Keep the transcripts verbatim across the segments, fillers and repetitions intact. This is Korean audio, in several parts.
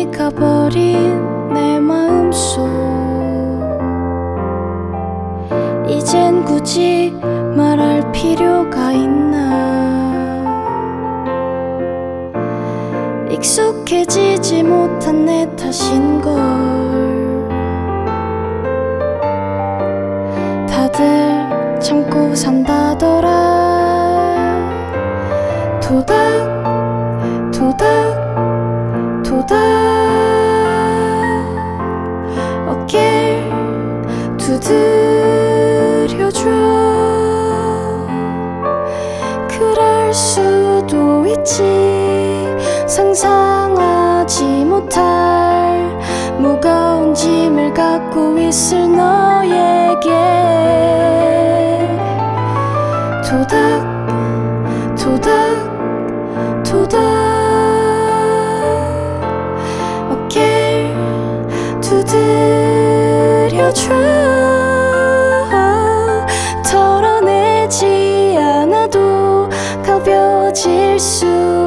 이미 가버린 내 마음속, 이젠 굳이 말할 필요가 있나. 익숙해지지 못한 내 탓인걸. 다들 참고 산다더라. 도닥 도닥 도닥 어깨를 두드려줘. 그럴 수도 있지. 상상하지 못할 무거운 짐을 갖고 있을 너에게. 도닥 도닥 도닥 어깨를 두드려줘. 털어내지 않아도 가벼워질 수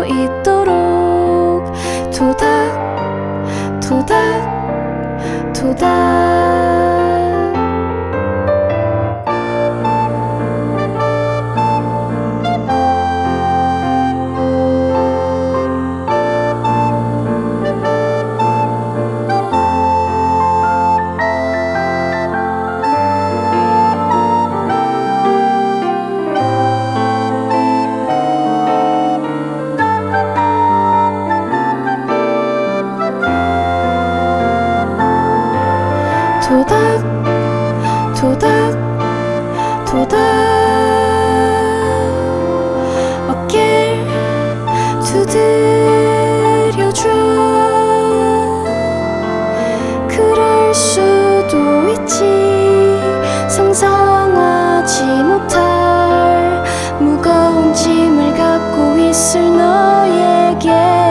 있도록. 도닥 도닥 도닥. 도닥 도닥 도닥 어깨를 두드려줘. 그럴 수도 있지. 상상하지 못할 무거운 짐을 갖고 있을 너에게.